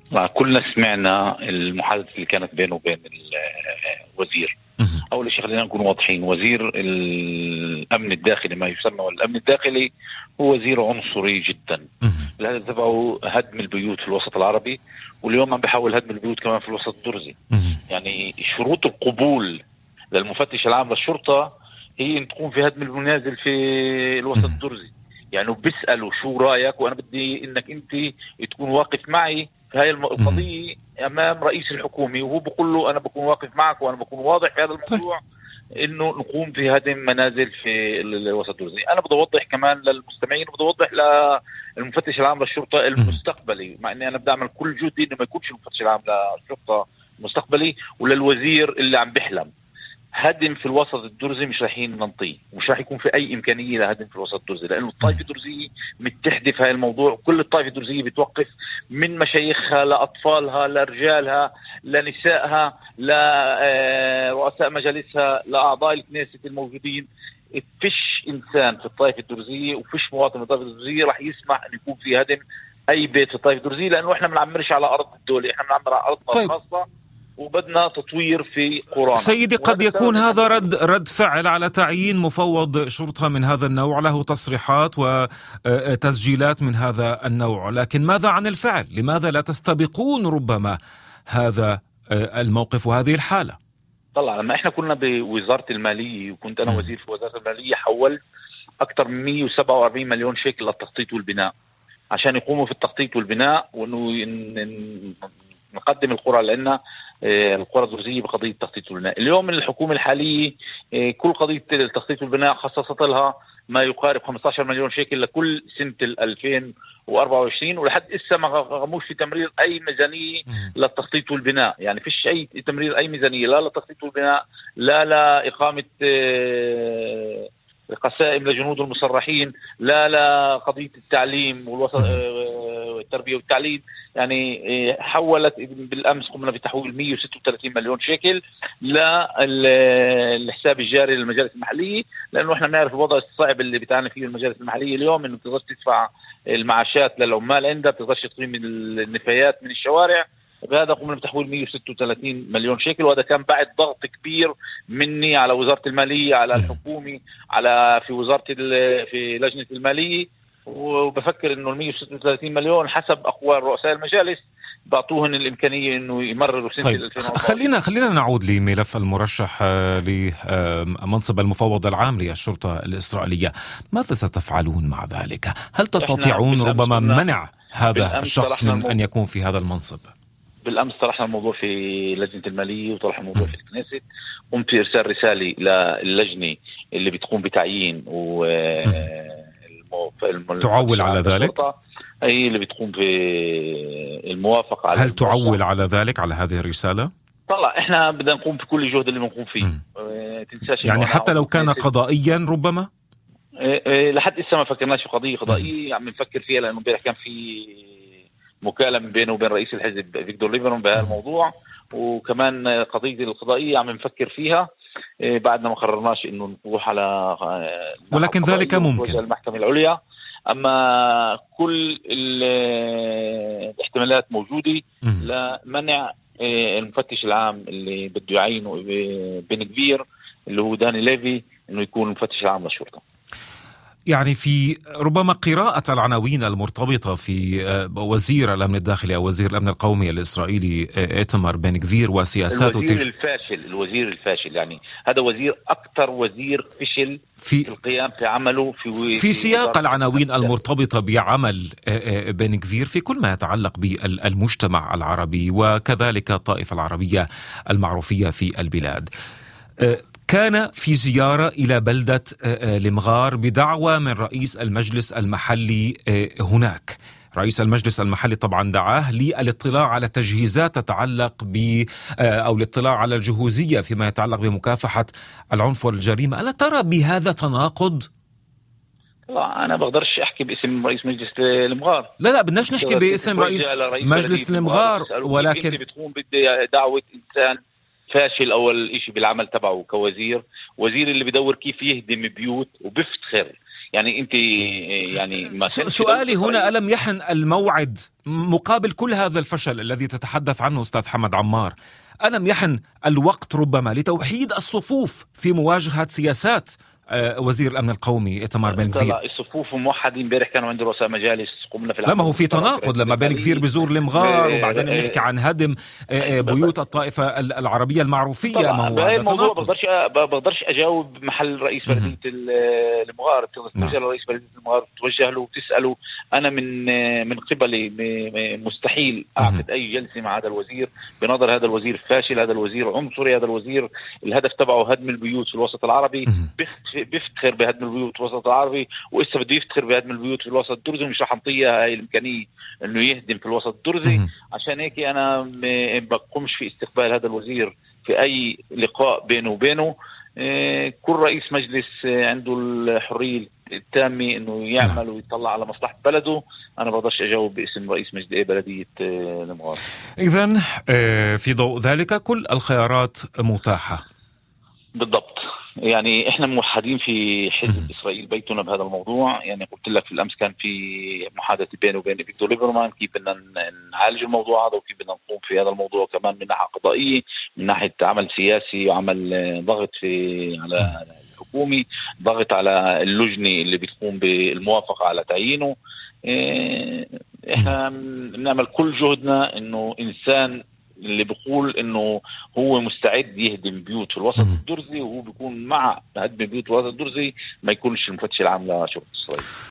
كلنا سمعنا المحادثة اللي كانت بينه وبين الوزير. أول شيء خلينا نكون واضحين، وزير الأمن الداخلي ما يسمى الأمن الداخلي هو وزير عنصري جدا. الهدف تبعه هدم البيوت في الوسط العربي، واليوم عم بيحاول هدم البيوت كمان في الوسط الدرزي. يعني شروط القبول للمفتش العام للشرطة هي أن تكون في هدم المنازل في الوسط الدرزي. يعني بيسألوا شو رأيك، وأنا بدي إنك أنت تكون واقف معي في هاي القضية أمام رئيس الحكومة، وهو بقول له أنا بكون واقف معك وأنا بكون واضح في هذا الموضوع. إنه نقوم في هدم منازل في الوسط الدرزي. أنا بدي أوضح كمان للمستمعين، بدي أوضح للمفتش العام للشرطة المستقبلي، مع إني أنا بدي أعمل كل جهدي إنه ما يكونش المفتش العام للشرطة المستقبلي، وللوزير اللي عم بيحلم هدم في الوسط الدرزي مش رايحين ننطيه، ومش راح يكون في اي امكانيه لهدم في الوسط الدرزي، لانه الطائفه الدرزيه متحده في هذا الموضوع. كل الطائفه الدرزيه بتوقف، من مشايخها لاطفالها لرجالها لنسائها لرؤساء مجالسها لاعضاء الكنيسة الموجودين. فيش انسان في الطائفه الدرزيه وفيش مواطن في الطائفه الدرزيه راح يسمح ان يكون في هدم اي بيت في الطائفه الدرزيه، لانه احنا ما بنعمرش على ارض الدوله، احنا بنعمر على ارضنا الخاصه، وبدنا تطوير في قرانا. سيدي، قد يكون هذا رد فعل على تعيين مفوض شرطة من هذا النوع، له تصريحات وتسجيلات من هذا النوع، لكن ماذا عن الفعل؟ لماذا لا تستبقون ربما هذا الموقف وهذه الحالة؟ طلع لما احنا كنا بوزارة المالية وكنت انا وزير في وزارة المالية، حولت اكثر من 147 مليون شيكل للتخطيط والبناء عشان يقوموا في التخطيط والبناء، وانه نقدم القرى لنا القرى الدرزية بقضية التخطيط والبناء. اليوم الحكومة الحالية كل قضية التخطيط والبناء خصصت لها ما يقارب 15 مليون شيكل لكل سنة 2024، ولحد إسا ما قاموش في تمرير أي ميزانية للتخطيط والبناء. يعني فيش أي تمرير أي ميزانية لا للتخطيط والبناء، لا لإقامة قسائم لجنود المسرحين، لا لقضية التعليم والتربية والتعليم. يعني حولت بالأمس، قمنا بتحويل 136 مليون شيكل للحساب الجاري للمجالس المحلية، لأنه احنا بنعرف الوضع الصعب اللي بتعاني فيه المجالس المحلية اليوم، إنه بتقدرش تدفع المعاشات للعمال عندها، بتقدرش تقيم النفايات من الشوارع. بهذا قمنا بتحويل 136 مليون شيكل، وهذا كان بعد ضغط كبير مني على وزارة المالية، على الحكومة، في وزارة في لجنة المالية. وبفكر انه 136 مليون حسب اقوال رؤساء المجالس بعطوهن الامكانيه انه يمرروا سنه. طيب 2024. خلينا نعود لملف المرشح لمنصب المفوض العام للشرطه الاسرائيليه. ماذا ستفعلون مع ذلك؟ هل تستطيعون ربما منع هذا الشخص من ان يكون في هذا المنصب؟ بالامس طرحنا الموضوع في لجنه الماليه، وطرحنا الموضوع في الكنيسة. قمت بارسال رساله للجنه اللي بتقوم بتعيين تعول على ذلك، هي اللي بتقوم بالموافقة على هل تعول على ذلك، على هذه الرسالة؟ طلع احنا بدنا نقوم بكل جهد اللي بنقوم فيه. تنساش يعني حتى لو كان قضائيا ربما؟ لحد لسه ما فكرناش في قضية قضائية، عم نفكر فيها، لأنه امبارح كان في مكالمة بينه وبين رئيس الحزب فيكتور ليبرون بهذا الموضوع، وكمان قضية القضائية عم نفكر فيها بعدنا ما قررناش انه نروح على، ولكن ذلك ممكن المحكمة العليا. اما كل الاحتمالات موجودة لمنع المفتش العام اللي بده يعينه بن كبير اللي هو داني ليفي انه يكون المفتش العام للشرطة. يعني في ربما قراءة العناوين المرتبطة في وزير الأمن الداخلي أو وزير الأمن القومي الإسرائيلي إيتمار بن كفير وسياساته الوزير الفاشل، يعني هذا وزير أكثر وزير فشل في القيام في عمله في سياق العناوين المرتبطة بعمل بن كفير في كل ما يتعلق بالمجتمع العربي وكذلك الطائفة العربية المعروفية في البلاد. كان في زيارة إلى بلدة المغار بدعوة من رئيس المجلس المحلي هناك. رئيس المجلس المحلي طبعا دعاه للاطلاع على تجهيزات تتعلق أو الاطلاع على الجهوزية فيما يتعلق بمكافحة العنف والجريمة. ألا ترى بهذا تناقض؟ لا، أنا بقدرش أحكي باسم رئيس مجلس المغار. لا بدناش نحكي باسم رئيس مجلس المغار، ولكن بتكون بدي دعوة إنسان فاشل أول إشي بالعمل تبعه كوزير، وزير اللي بدور كيف يهدم بيوت وبفتخر يعني أنت يعني ما سؤالي هنا، ألم يحن الموعد مقابل كل هذا الفشل الذي تتحدث عنه أستاذ حمد عمار؟ ألم يحن الوقت ربما لتوحيد الصفوف في مواجهة سياسات وزير الأمن القومي إيتمار بن غفير؟ الصفوف موحدين. امبارح كانوا عند رؤساء مجالس، قمنا في لا، ما هو في تناقض لما بن غفير بزور المغار وبعدين بنحكي عن هدم بيوت الطائفة العربية المعروفية. ما هو هذا الموضوع بقدرش أجاوب محل رئيس بلدية المغار. توجه لرئيس بلدية المغار، توجه له وتسأله. أنا من قبلي مستحيل أعقد أي جلسة مع هذا الوزير بنظر هذا الوزير فاشل، هذا الوزير عنصري، هذا الوزير الهدف تبعه هدم البيوت في الوسط العربي. بيفتخر بهدم البيوت في الوسط العربي، وإسا بده يفتخر بهدم البيوت في الوسط الدرزي، ومش رح نعطيه هاي الإمكانية إنه يهدم في الوسط الدرزي. عشان هيك أنا بقومش في استقبال هذا الوزير في أي لقاء بينه وبينه. كل رئيس مجلس عنده الحرية التامة إنه يعمل ويطلع على مصلحة بلده. أنا بقدرش أجاوب باسم رئيس بلدية المغار. إذن في ضوء ذلك كل الخيارات متاحة. بالضبط. يعني احنا موحدين في حزب اسرائيل بيتنا بهذا الموضوع. يعني قلت لك في الامس كان في محادثه بينه وبين فيكتور ليبرمان كيف بدنا نعالج الموضوع هذا، وكيف بدنا نقوم في هذا الموضوع كمان من ناحيه قضائيه، من ناحيه عمل سياسي وعمل ضغط على الحكومي، ضغط على اللجنه اللي بتقوم بالموافقه على تعيينه. احنا بنعمل كل جهدنا انه انسان اللي بيقول انه هو مستعد يهدم بيوت في الوسط الدرزي وهو بيكون مع هدم بيوت الوسط الدرزي ما يكونش المفتش العام لشرطة إسرائيل.